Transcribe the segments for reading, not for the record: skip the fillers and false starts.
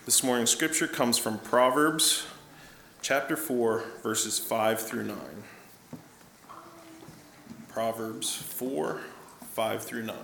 This morning's scripture comes from Proverbs chapter 4, verses 5 through 9. Proverbs 4, 5 through 9.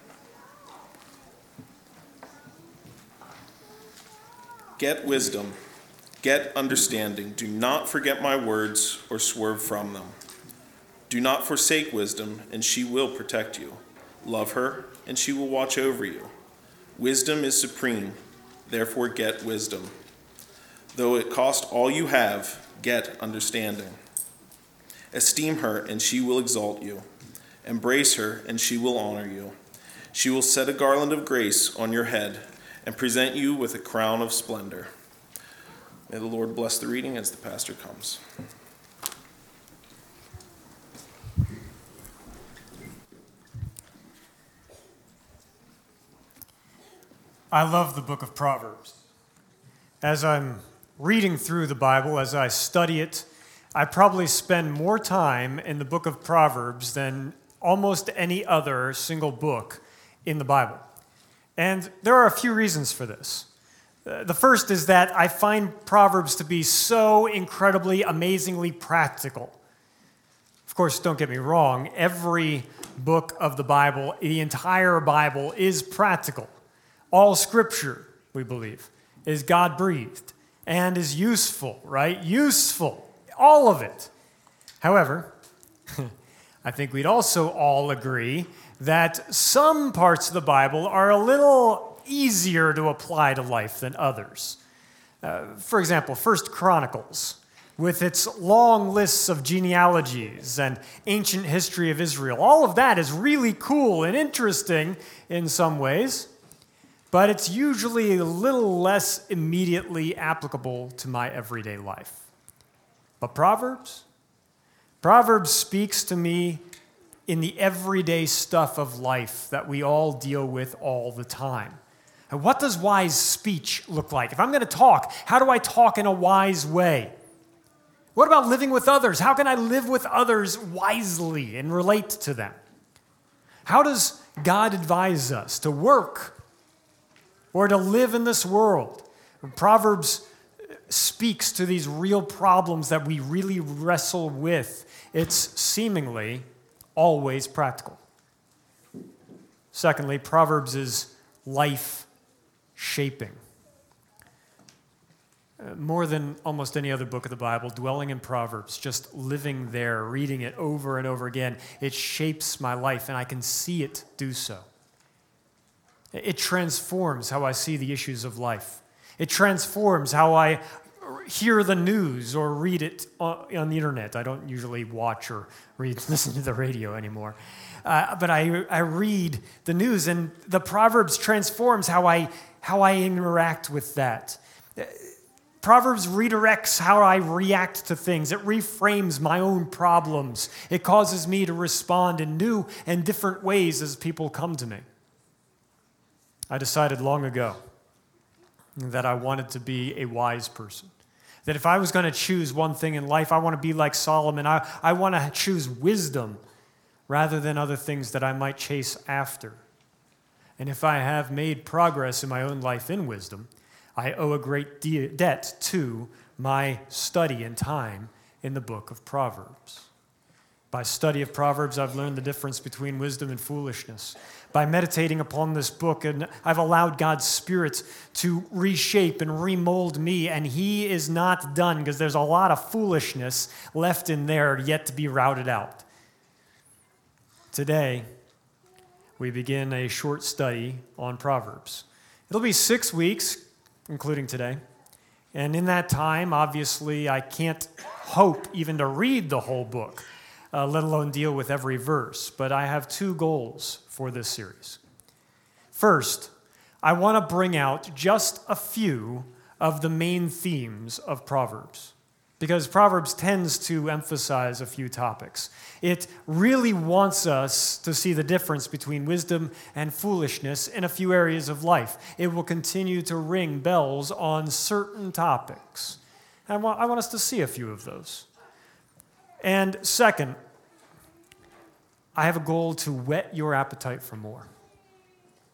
Get wisdom, get understanding. Do not forget my words or swerve from them. Do not forsake wisdom, and she will protect you. Love her, and she will watch over you. Wisdom is supreme, therefore get wisdom. Though it cost all you have, get understanding. Esteem her, and she will exalt you. Embrace her, and she will honor you. She will set a garland of grace on your head and present you with a crown of splendor. May the Lord bless the reading as the pastor comes. I love the book of Proverbs. As I'm reading through the Bible, as I study it, I probably spend more time in the book of Proverbs than almost any other single book in the Bible. And there are a few reasons for this. The first is that I find Proverbs to be so incredibly, amazingly practical. Of course, don't get me wrong, every book of the Bible, the entire Bible, is practical. All Scripture, we believe, is God-breathed and is useful, right? Useful, all of it. However, I think we'd also all agree that some parts of the Bible are a little easier to apply to life than others. For example, 1 Chronicles, with its long lists of genealogies and ancient history of Israel. All of that is really cool and interesting in some ways, but it's usually a little less immediately applicable to my everyday life. But Proverbs speaks to me in the everyday stuff of life that we all deal with all the time. And what does wise speech look like? If I'm going to talk, how do I talk in a wise way? What about living with others? How can I live with others wisely and relate to them? How does God advise us to work or to live in this world? Proverbs speaks to these real problems that we really wrestle with. It's seemingly always practical. Secondly, Proverbs is life-shaping. More than almost any other book of the Bible, dwelling in Proverbs, just living there, reading it over and over again, it shapes my life, and I can see it do so. It transforms how I see the issues of life. It transforms how I hear the news or read it on the internet. I don't usually watch or listen to the radio anymore. But I read the news, and the Proverbs transforms how I interact with that. Proverbs redirects how I react to things. It reframes my own problems. It causes me to respond in new and different ways as people come to me. I decided long ago that I wanted to be a wise person. That if I was going to choose one thing in life, I want to be like Solomon. I want to choose wisdom rather than other things that I might chase after. And if I have made progress in my own life in wisdom, I owe a great debt to my study and time in the book of Proverbs. By study of Proverbs, I've learned the difference between wisdom and foolishness. By meditating upon this book, and I've allowed God's Spirit to reshape and remold me, and He is not done because there's a lot of foolishness left in there yet to be routed out. Today, we begin a short study on Proverbs. It'll be 6 weeks, including today. And in that time, obviously, I can't hope even to read the whole book, let alone deal with every verse. But I have two goals for this series. First, I want to bring out just a few of the main themes of Proverbs, because Proverbs tends to emphasize a few topics. It really wants us to see the difference between wisdom and foolishness in a few areas of life. It will continue to ring bells on certain topics. I want us to see a few of those. And second, I have a goal to whet your appetite for more.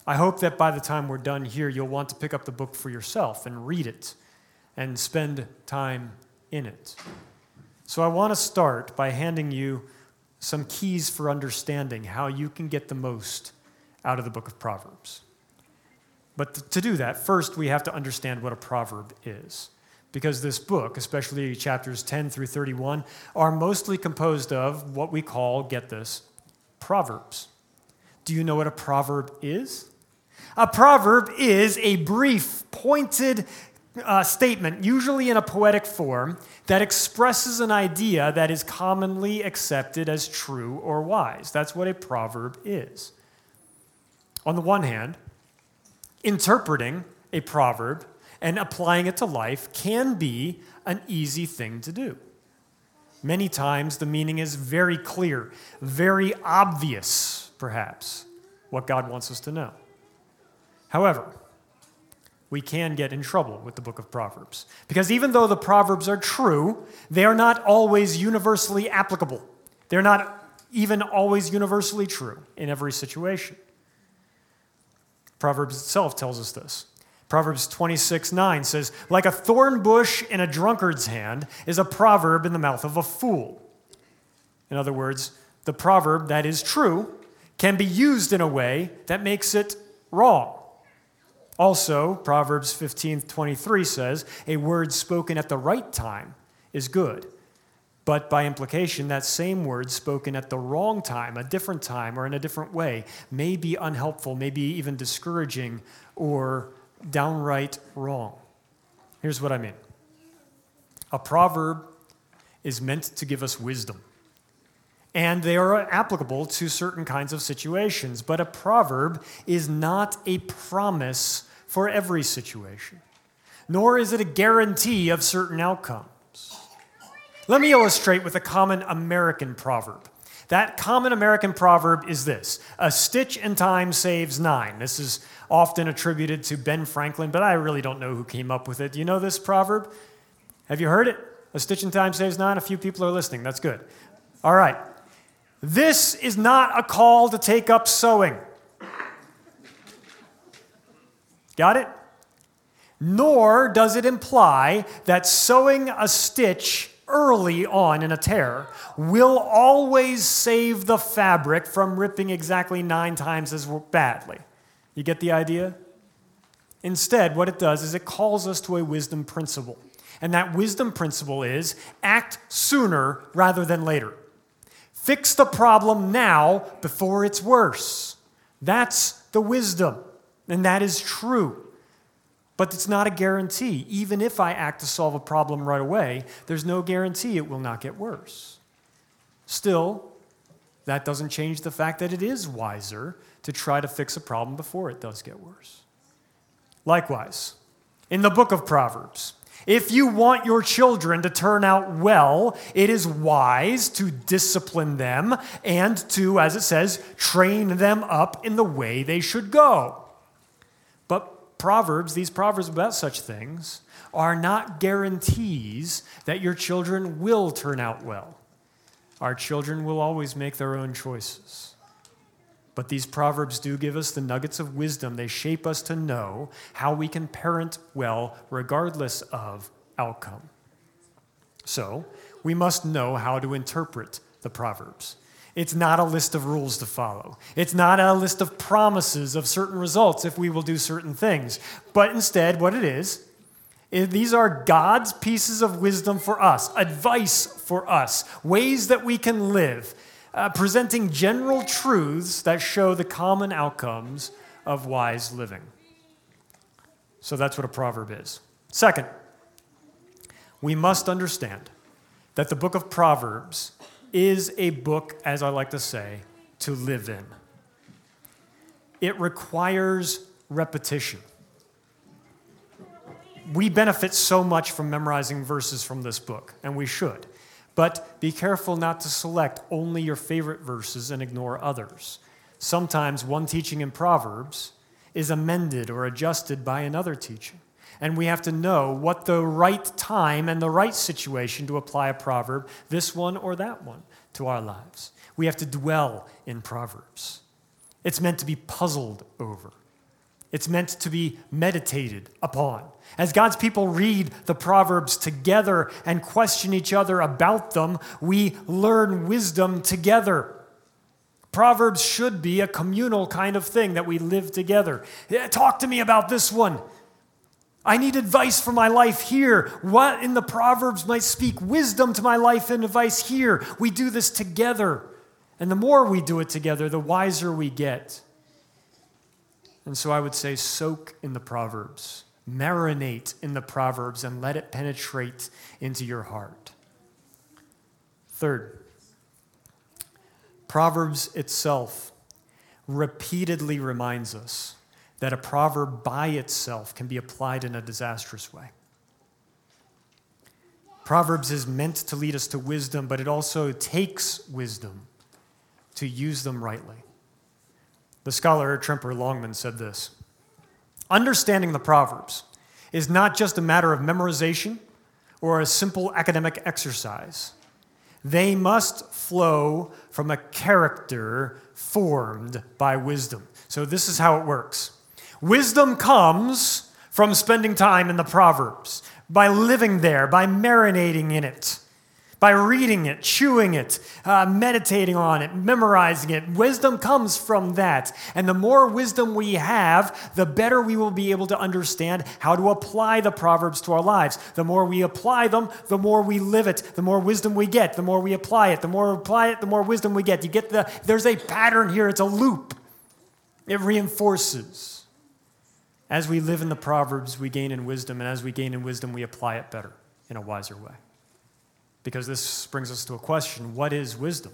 I hope that by the time we're done here, you'll want to pick up the book for yourself and read it and spend time in it. So I want to start by handing you some keys for understanding how you can get the most out of the book of Proverbs. But to do that, first we have to understand what a proverb is. Because this book, especially chapters 10 through 31, are mostly composed of what we call, get this, proverbs. Do you know what a proverb is? A proverb is a brief, pointed statement, usually in a poetic form, that expresses an idea that is commonly accepted as true or wise. That's what a proverb is. On the one hand, interpreting a proverb and applying it to life can be an easy thing to do. Many times the meaning is very clear, very obvious, perhaps, what God wants us to know. However, we can get in trouble with the book of Proverbs, because even though the Proverbs are true, they are not always universally applicable. They're not even always universally true in every situation. Proverbs itself tells us this. Proverbs 26:9 says, like a thorn bush in a drunkard's hand is a proverb in the mouth of a fool. In other words, the proverb that is true can be used in a way that makes it wrong. Also, Proverbs 15:23 says, a word spoken at the right time is good. But by implication, that same word spoken at the wrong time, a different time, or in a different way, may be unhelpful, maybe even discouraging, or downright wrong. Here's what I mean. A proverb is meant to give us wisdom, and they are applicable to certain kinds of situations, but a proverb is not a promise for every situation, nor is it a guarantee of certain outcomes. Let me illustrate with a common American proverb. That common American proverb is this: a stitch in time saves nine. This is often attributed to Ben Franklin, but I really don't know who came up with it. Do you know this proverb? Have you heard it? A stitch in time saves nine? A few people are listening. That's good. All right. This is not a call to take up sewing. Got it? Nor does it imply that sewing a stitch early on in a tear will always save the fabric from ripping exactly 9 times as badly. You get the idea? Instead, what it does is it calls us to a wisdom principle. And that wisdom principle is act sooner rather than later. Fix the problem now before it's worse. That's the wisdom, and that is true. But it's not a guarantee. Even if I act to solve a problem right away, there's no guarantee it will not get worse. Still, that doesn't change the fact that it is wiser to try to fix a problem before it does get worse. Likewise, in the book of Proverbs, if you want your children to turn out well, it is wise to discipline them and to, as it says, train them up in the way they should go. But these proverbs about such things, are not guarantees that your children will turn out well. Our children will always make their own choices. But these proverbs do give us the nuggets of wisdom. They shape us to know how we can parent well regardless of outcome. So, we must know how to interpret the proverbs. It's not a list of rules to follow. It's not a list of promises of certain results if we will do certain things. But instead, what it is these are God's pieces of wisdom for us, advice for us, ways that we can live, presenting general truths that show the common outcomes of wise living. So that's what a proverb is. Second, we must understand that the book of Proverbs is a book, as I like to say, to live in. It requires repetition. We benefit so much from memorizing verses from this book, and we should. But be careful not to select only your favorite verses and ignore others. Sometimes one teaching in Proverbs is amended or adjusted by another teaching. And we have to know what the right time and the right situation to apply a proverb, this one or that one, to our lives. We have to dwell in Proverbs. It's meant to be puzzled over. It's meant to be meditated upon. As God's people read the Proverbs together and question each other about them, we learn wisdom together. Proverbs should be a communal kind of thing that we live together. Talk to me about this one. I need advice for my life here. What in the Proverbs might speak wisdom to my life and advice here? We do this together. And the more we do it together, the wiser we get. And so I would say soak in the Proverbs. Marinate in the Proverbs and let it penetrate into your heart. Third, Proverbs itself repeatedly reminds us that a proverb by itself can be applied in a disastrous way. Proverbs is meant to lead us to wisdom, but it also takes wisdom to use them rightly. The scholar Tremper Longman said this: understanding the Proverbs is not just a matter of memorization or a simple academic exercise. They must flow from a character formed by wisdom. So this is how it works. Wisdom comes from spending time in the Proverbs, by living there, by marinating in it, by reading it, chewing it, meditating on it, memorizing it. Wisdom comes from that. And the more wisdom we have, the better we will be able to understand how to apply the Proverbs to our lives. The more we apply them, the more we live it. The more wisdom we get, the more we apply it. The more we apply it, the more wisdom we get. There's a pattern here. It's a loop. It reinforces. As we live in the Proverbs, we gain in wisdom. And as we gain in wisdom, we apply it better in a wiser way. Because this brings us to a question: what is wisdom?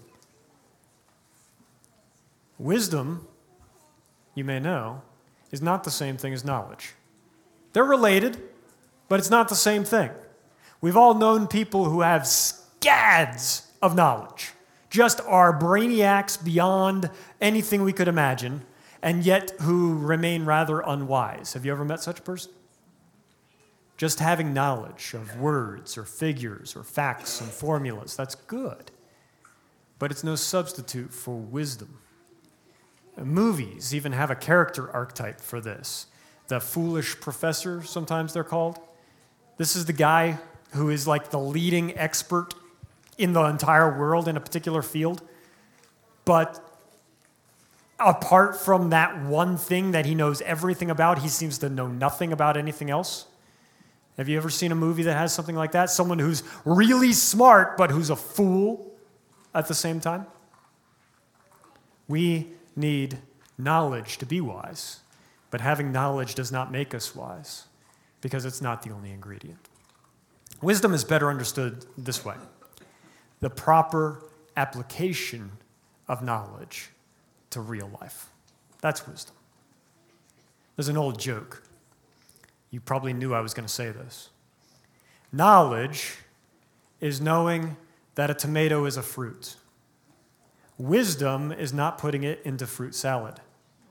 Wisdom, you may know, is not the same thing as knowledge. They're related, but it's not the same thing. We've all known people who have scads of knowledge, just are brainiacs beyond anything we could imagine, and yet who remain rather unwise. Have you ever met such a person? Just having knowledge of words or figures or facts and formulas, that's good. But it's no substitute for wisdom. Movies even have a character archetype for this. The foolish professor, sometimes they're called. This is the guy who is like the leading expert in the entire world in a particular field. But apart from that one thing that he knows everything about, he seems to know nothing about anything else. Have you ever seen a movie that has something like that? Someone who's really smart, but who's a fool at the same time? We need knowledge to be wise, but having knowledge does not make us wise, because it's not the only ingredient. Wisdom is better understood this way: the proper application of knowledge to real life. That's wisdom. There's an old joke. You probably knew I was going to say this. Knowledge is knowing that a tomato is a fruit. Wisdom is not putting it into fruit salad.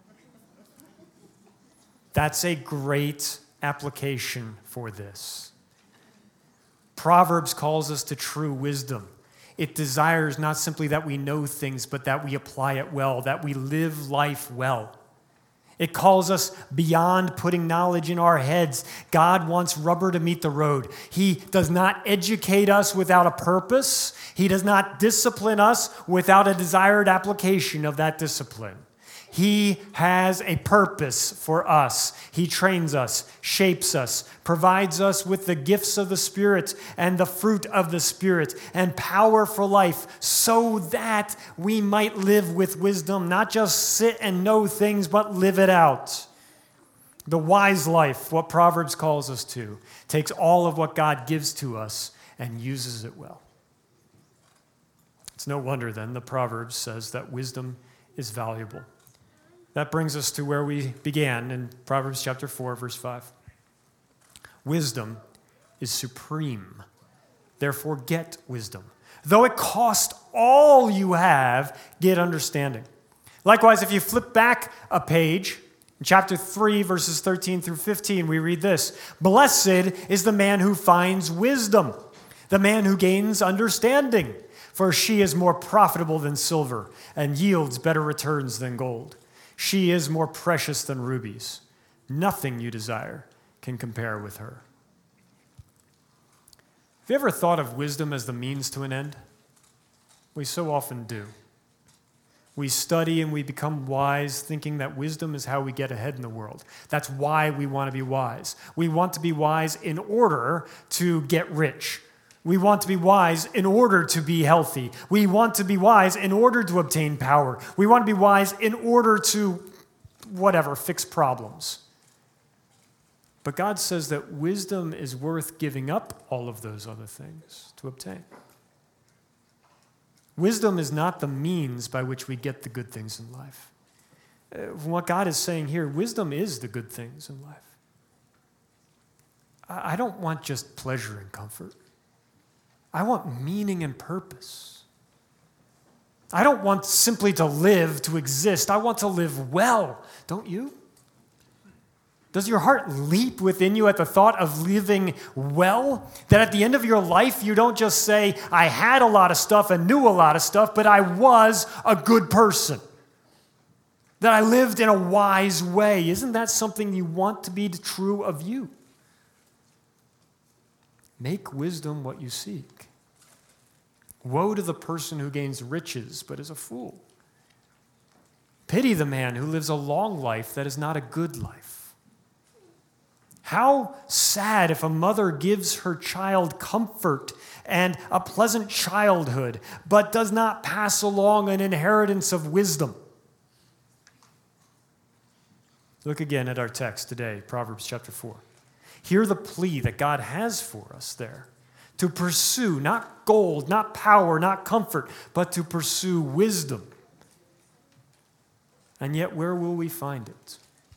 That's a great application for this. Proverbs calls us to true wisdom. It desires not simply that we know things, but that we apply it well, that we live life well. It calls us beyond putting knowledge in our heads. God wants rubber to meet the road. He does not educate us without a purpose. He does not discipline us without a desired application of that discipline. He has a purpose for us. He trains us, shapes us, provides us with the gifts of the Spirit and the fruit of the Spirit and power for life so that we might live with wisdom, not just sit and know things, but live it out. The wise life, what Proverbs calls us to, takes all of what God gives to us and uses it well. It's no wonder then the Proverbs says that wisdom is valuable. That brings us to where we began in Proverbs chapter 4, verse 5. Wisdom is supreme. Therefore, get wisdom. Though it cost all you have, get understanding. Likewise, if you flip back a page, in chapter 3, verses 13 through 15, we read this: Blessed is the man who finds wisdom, the man who gains understanding, for she is more profitable than silver and yields better returns than gold. She is more precious than rubies. Nothing you desire can compare with her. Have you ever thought of wisdom as the means to an end? We so often do. We study and we become wise, thinking that wisdom is how we get ahead in the world. That's why we want to be wise. We want to be wise in order to get rich. We want to be wise in order to be healthy. We want to be wise in order to obtain power. We want to be wise in order to, fix problems. But God says that wisdom is worth giving up all of those other things to obtain. Wisdom is not the means by which we get the good things in life. What God is saying here, wisdom is the good things in life. I don't want just pleasure and comfort. I want meaning and purpose. I don't want simply to live, to exist. I want to live well. Don't you? Does your heart leap within you at the thought of living well? That at the end of your life, you don't just say, I had a lot of stuff and knew a lot of stuff, but I was a good person. That I lived in a wise way. Isn't that something you want to be true of you? Make wisdom what you seek. Woe to the person who gains riches but is a fool. Pity the man who lives a long life that is not a good life. How sad if a mother gives her child comfort and a pleasant childhood, but does not pass along an inheritance of wisdom. Look again at our text today, Proverbs chapter 4. Hear the plea that God has for us there. To pursue not gold, not power, not comfort, but to pursue wisdom. And yet, where will we find it?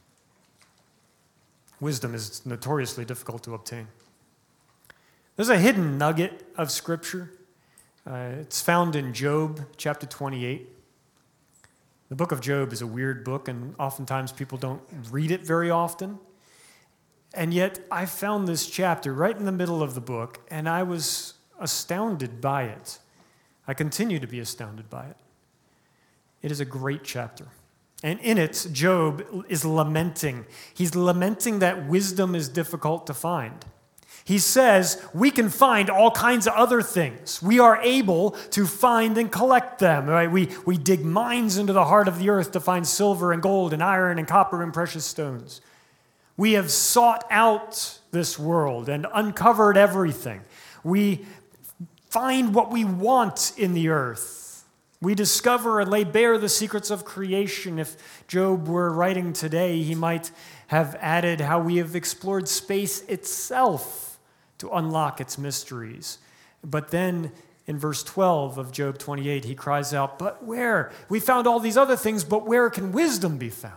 Wisdom is notoriously difficult to obtain. There's a hidden nugget of Scripture. It's found in Job chapter 28. The book of Job is a weird book, and oftentimes people don't read it very often. And yet, I found this chapter right in the middle of the book, and I was astounded by it. I continue to be astounded by it. It is a great chapter. And in it, Job is lamenting. He's lamenting that wisdom is difficult to find. He says, we can find all kinds of other things. We are able to find and collect them. Right? We dig mines into the heart of the earth to find silver and gold and iron and copper and precious stones. We have sought out this world and uncovered everything. We find what we want in the earth. We discover and lay bare the secrets of creation. If Job were writing today, he might have added how we have explored space itself to unlock its mysteries. But then in verse 12 of Job 28, he cries out, but where? We found all these other things, but where can wisdom be found?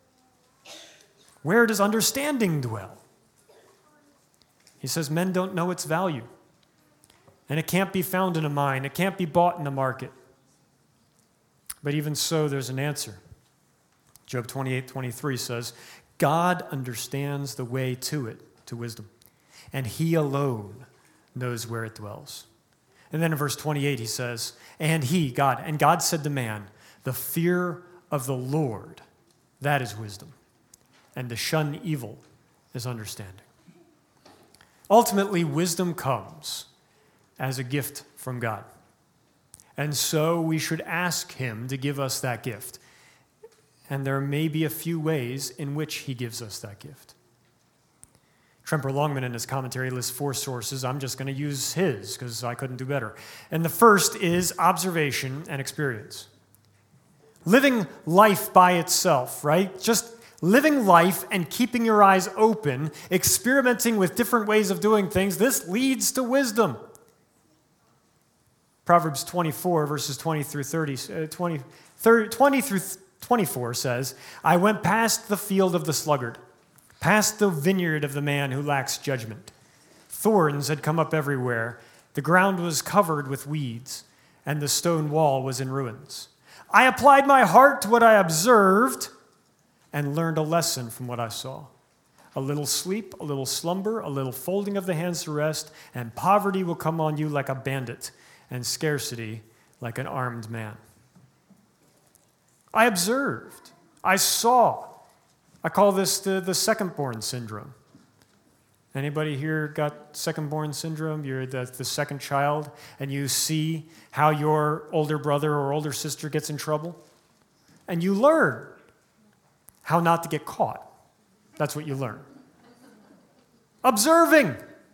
Where does understanding dwell? He says men don't know its value. And it can't be found in a mine. It can't be bought in a market. But even so, there's an answer. Job 28:23 says, God understands the way to it, to wisdom, and he alone knows where it dwells. And then in verse 28, he says, and God said to man, the fear of the Lord, that is wisdom, and to shun evil is understanding. Ultimately, wisdom comes as a gift from God. And so we should ask him to give us that gift. And there may be a few ways in which he gives us that gift. Tremper Longman in his commentary lists 4 sources. I'm just going to use his because I couldn't do better. And the first is observation and experience. Living life by itself, right? Just living life and keeping your eyes open, experimenting with different ways of doing things, this leads to wisdom. Proverbs 24, verses 20 through 24 says, I went past the field of the sluggard, past the vineyard of the man who lacks judgment. Thorns had come up everywhere. The ground was covered with weeds, and the stone wall was in ruins. I applied my heart to what I observed and learned a lesson from what I saw. A little sleep, a little slumber, a little folding of the hands to rest, and poverty will come on you like a bandit, and scarcity like an armed man. I observed, I saw, I call this the second-born syndrome. Anybody here got second-born syndrome? You're the second child, and you see how your older brother or older sister gets in trouble, and you learn how not to get caught. That's what you learn. Observing.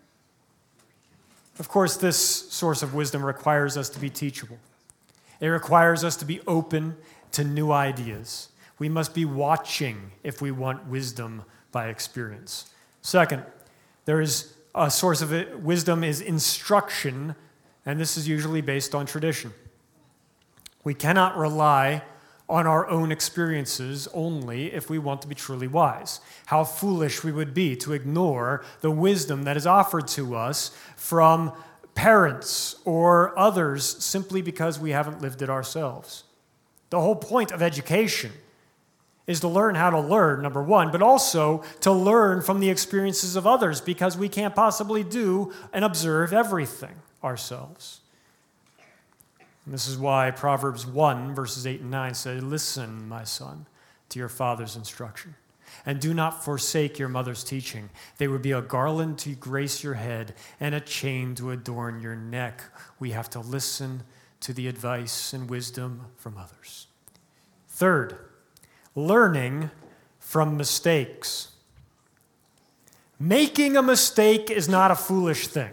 Of course, this source of wisdom requires us to be teachable. It requires us to be open to new ideas. We must be watching if we want wisdom by experience. Second, there is a source of wisdom is instruction, and this is usually based on tradition. We cannot rely on our own experiences only if we want to be truly wise. How foolish we would be to ignore the wisdom that is offered to us from parents or others simply because we haven't lived it ourselves. The whole point of education is to learn how to learn, number one, but also to learn from the experiences of others because we can't possibly do and observe everything ourselves. And this is why Proverbs 1, verses 8 and 9 say, "Listen, my son, to your father's instruction, and do not forsake your mother's teaching. They would be a garland to grace your head and a chain to adorn your neck." We have to listen to the advice and wisdom from others. Third, learning from mistakes. Making a mistake is not a foolish thing.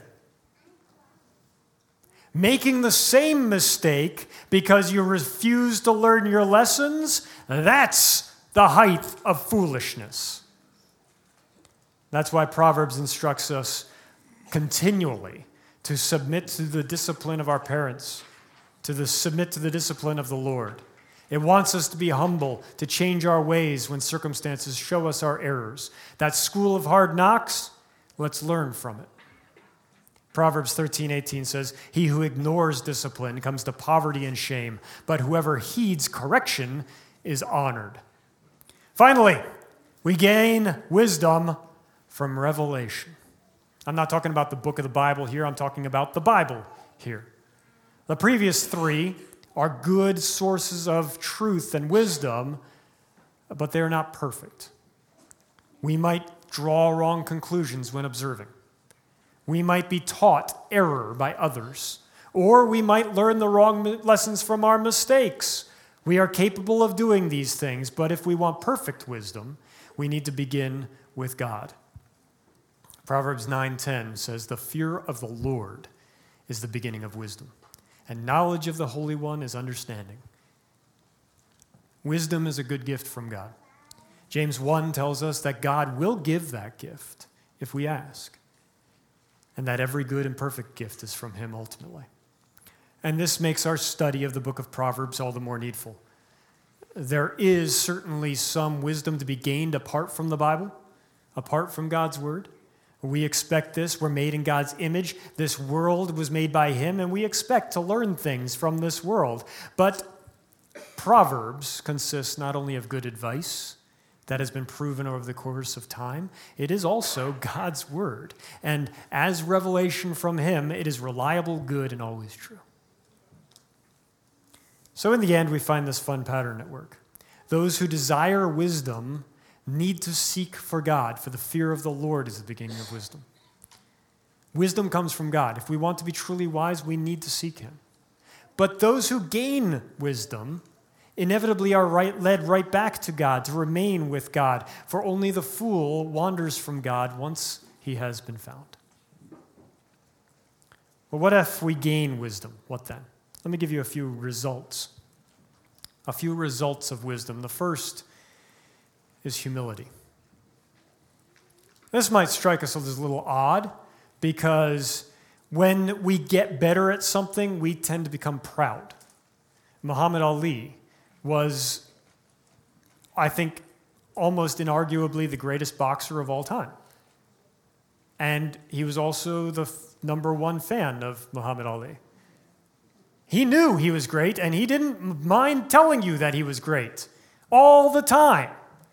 Making the same mistake because you refuse to learn your lessons, that's the height of foolishness. That's why Proverbs instructs us continually to submit to the discipline of our parents, submit to the discipline of the Lord. It wants us to be humble, to change our ways when circumstances show us our errors. That school of hard knocks, let's learn from it. Proverbs 13:18 says, "He who ignores discipline comes to poverty and shame, but whoever heeds correction is honored." Finally, we gain wisdom from revelation. I'm not talking about the book of the Bible here, I'm talking about the Bible here. The previous three are good sources of truth and wisdom, but they're not perfect. We might draw wrong conclusions when observing. We might be taught error by others, or we might learn the wrong lessons from our mistakes. We are capable of doing these things, but if we want perfect wisdom, we need to begin with God. Proverbs 9:10 says, "The fear of the Lord is the beginning of wisdom, and knowledge of the Holy One is understanding." Wisdom is a good gift from God. James 1 tells us that God will give that gift if we ask, and that every good and perfect gift is from him ultimately. And this makes our study of the book of Proverbs all the more needful. There is certainly some wisdom to be gained apart from the Bible, apart from God's word. We expect this. We're made in God's image. This world was made by him, and we expect to learn things from this world. But Proverbs consists not only of good advice that has been proven over the course of time, it is also God's word. And as revelation from him, it is reliable, good, and always true. So in the end, we find this fun pattern at work. Those who desire wisdom need to seek for God, for the fear of the Lord is the beginning of wisdom. Wisdom comes from God. If we want to be truly wise, we need to seek him. But those who gain wisdom inevitably are led right back to God, to remain with God, for only the fool wanders from God once he has been found. Well, what if we gain wisdom? What then? Let me give you a few results. A few results of wisdom. The first is humility. This might strike us as a little odd because when we get better at something, we tend to become proud. Muhammad Ali was, I think, almost inarguably the greatest boxer of all time. And he was also the number one fan of Muhammad Ali. He knew he was great, and he didn't mind telling you that he was great all the time.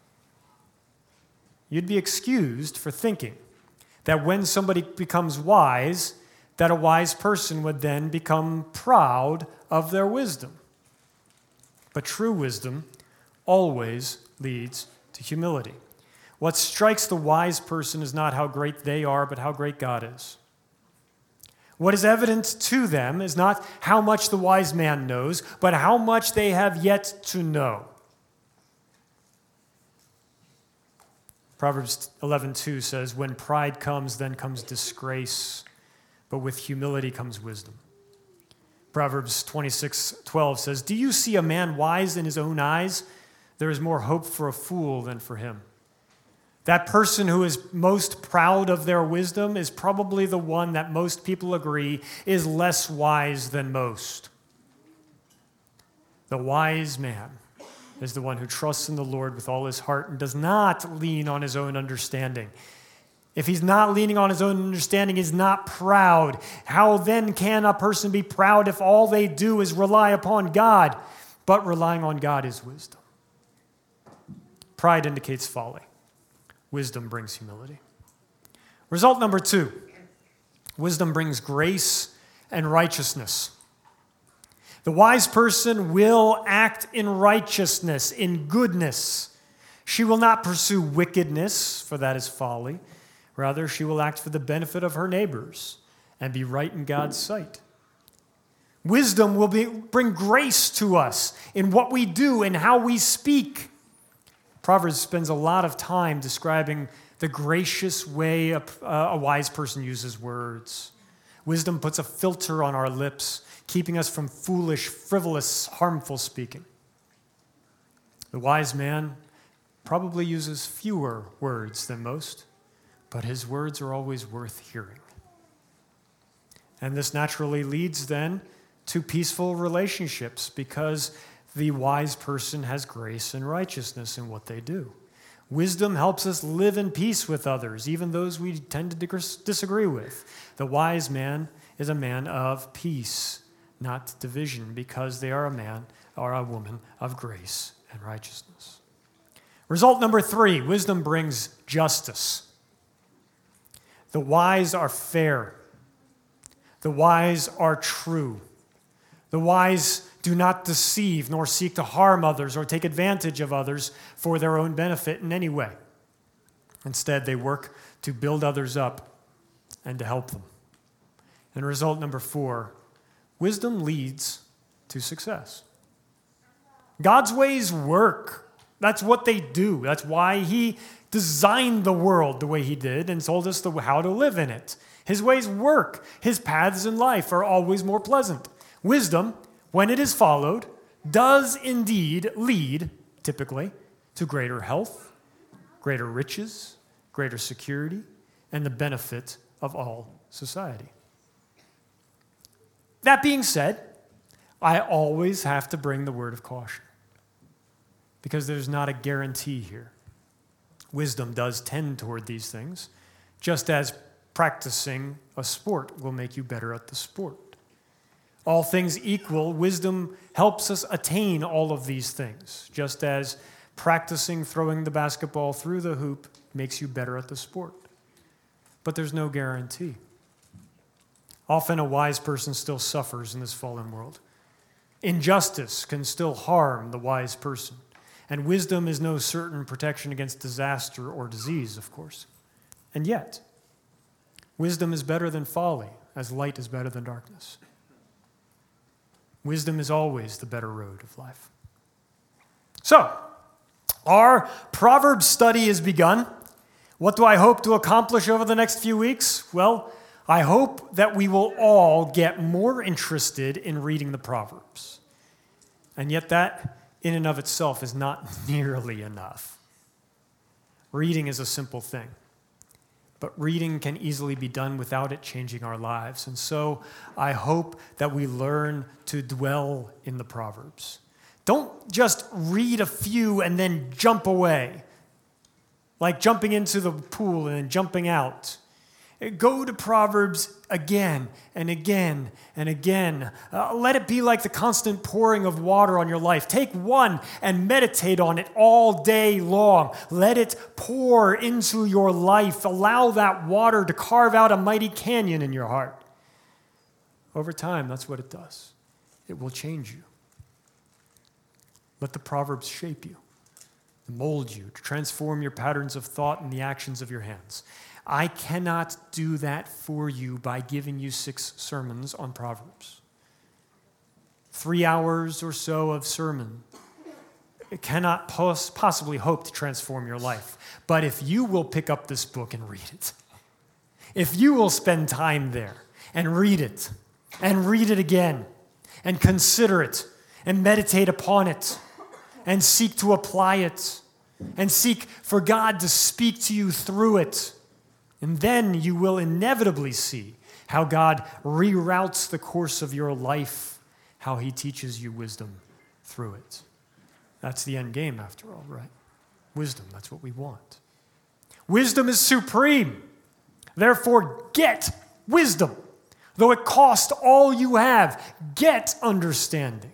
You'd be excused for thinking that when somebody becomes wise, that a wise person would then become proud of their wisdom. But true wisdom always leads to humility. What strikes the wise person is not how great they are, but how great God is. What is evident to them is not how much the wise man knows, but how much they have yet to know. Proverbs 11:2 says, "When pride comes, then comes disgrace, but with humility comes wisdom." Proverbs 26:12 says, "Do you see a man wise in his own eyes? There is more hope for a fool than for him." That person who is most proud of their wisdom is probably the one that most people agree is less wise than most. The wise man is the one who trusts in the Lord with all his heart and does not lean on his own understanding. If he's not leaning on his own understanding, he's not proud. How then can a person be proud if all they do is rely upon God? But relying on God is wisdom. Pride indicates folly. Wisdom brings humility. Result number 2, wisdom brings grace and righteousness. The wise person will act in righteousness, in goodness. She will not pursue wickedness, for that is folly. Rather, she will act for the benefit of her neighbors and be right in God's sight. Wisdom will bring grace to us in what we do and how we speak. Proverbs spends a lot of time describing the gracious way a wise person uses words. Wisdom puts a filter on our lips, keeping us from foolish, frivolous, harmful speaking. The wise man probably uses fewer words than most, but his words are always worth hearing. And this naturally leads then to peaceful relationships because the wise person has grace and righteousness in what they do. Wisdom helps us live in peace with others, even those we tend to disagree with. The wise man is a man of peace, not division, because they are a man or a woman of grace and righteousness. Result number 3, wisdom brings justice. The wise are fair. The wise are true. The wise do not deceive nor seek to harm others or take advantage of others for their own benefit in any way. Instead, they work to build others up and to help them. And result number 4, wisdom leads to success. God's ways work. That's what they do. That's why he designed the world the way he did and told us how to live in it. His ways work. His paths in life are always more pleasant. Wisdom, when it is followed, does indeed lead, typically, to greater health, greater riches, greater security, and the benefit of all society. That being said, I always have to bring the word of caution because there's not a guarantee here. Wisdom does tend toward these things, just as practicing a sport will make you better at the sport. All things equal, wisdom helps us attain all of these things, just as practicing throwing the basketball through the hoop makes you better at the sport. But there's no guarantee. Often a wise person still suffers in this fallen world. Injustice can still harm the wise person, and wisdom is no certain protection against disaster or disease, of course. And yet, wisdom is better than folly, as light is better than darkness. Wisdom is always the better road of life. So, our Proverbs study is begun. What do I hope to accomplish over the next few weeks? Well, I hope that we will all get more interested in reading the Proverbs. And yet that, in and of itself, is not nearly enough. Reading is a simple thing. But reading can easily be done without it changing our lives. And so I hope that we learn to dwell in the Proverbs. Don't just read a few and then jump away, like jumping into the pool and then jumping out. Go to Proverbs again and again and again. Let it be like the constant pouring of water on your life. Take one and meditate on it all day long. Let it pour into your life. Allow that water to carve out a mighty canyon in your heart. Over time, that's what it does. It will change you. Let the Proverbs shape you. mold you, to transform your patterns of thought and the actions of your hands. I cannot do that for you by giving you 6 sermons on Proverbs. 3 hours or so of sermon. It cannot possibly hope to transform your life. But if you will pick up this book and read it, if you will spend time there and read it again, and consider it, and meditate upon it, and seek to apply it, and seek for God to speak to you through it, and then you will inevitably see how God reroutes the course of your life, how he teaches you wisdom through it. That's the end game, after all, right? Wisdom, that's what we want. Wisdom is supreme. Therefore, get wisdom. Though it cost all you have, get understanding.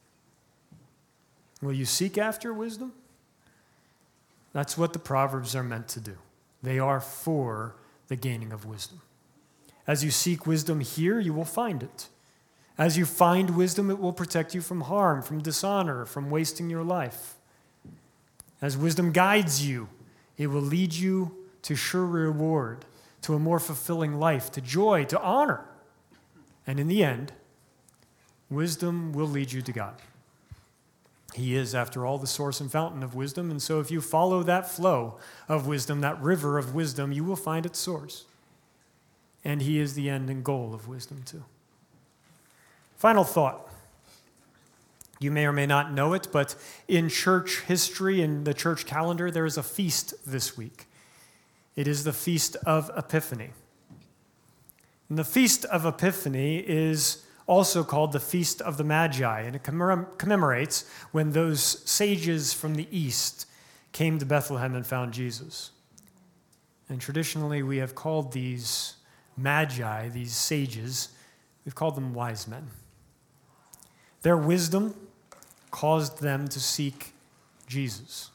Will you seek after wisdom? That's what the Proverbs are meant to do. They are for the gaining of wisdom. As you seek wisdom here, you will find it. As you find wisdom, it will protect you from harm, from dishonor, from wasting your life. As wisdom guides you, it will lead you to sure reward, to a more fulfilling life, to joy, to honor. And in the end, wisdom will lead you to God. He is, after all, the source and fountain of wisdom, and so if you follow that flow of wisdom, that river of wisdom, you will find its source. And he is the end and goal of wisdom too. Final thought. You may or may not know it, but in church history, in the church calendar, there is a feast this week. It is the Feast of Epiphany. And the Feast of Epiphany is also called the Feast of the Magi, and it commemorates when those sages from the east came to Bethlehem and found Jesus. And traditionally, we have called these magi, these sages, we've called them wise men. Their wisdom caused them to seek Jesus.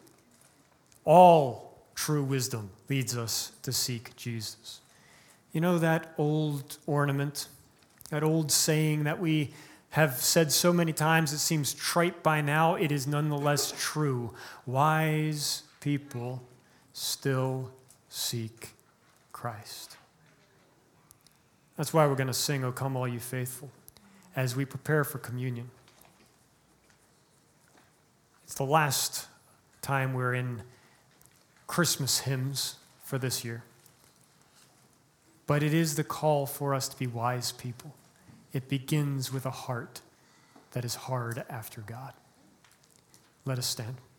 All true wisdom leads us to seek Jesus. You know that old ornament, that old saying that we have said so many times it seems trite by now, it is nonetheless true. Wise people still seek Christ. That's why we're going to sing, "O Come All You Faithful," as we prepare for communion. It's the last time we're in Christmas hymns for this year. But it is the call for us to be wise people. It begins with a heart that is hard after God. Let us stand.